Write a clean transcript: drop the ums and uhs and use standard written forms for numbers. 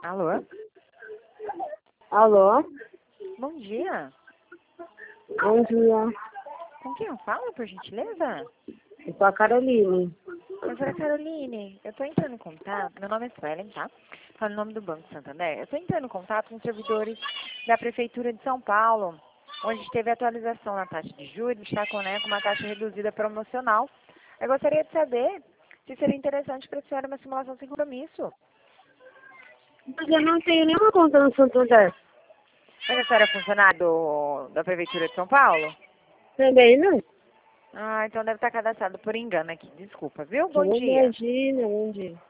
Alô? Alô? Bom dia. Bom dia. Com quem eu falo, por gentileza? Eu sou a Caroline. Professora Caroline, eu estou entrando em contato, meu nome é Suelen, tá? Falo em nome do Banco Santander. Eu estou entrando em contato com os servidores da Prefeitura de São Paulo, onde teve atualização na taxa de juros, está com uma taxa reduzida promocional. Eu gostaria de saber se seria interessante para a senhora uma simulação sem compromisso. Mas eu não tenho nenhuma conta no Santander. Mas a senhora é funcionária da Prefeitura de São Paulo? Também não? Ah, então deve estar cadastrado por engano aqui. Desculpa, viu? Bom Não dia. imagina, bom dia.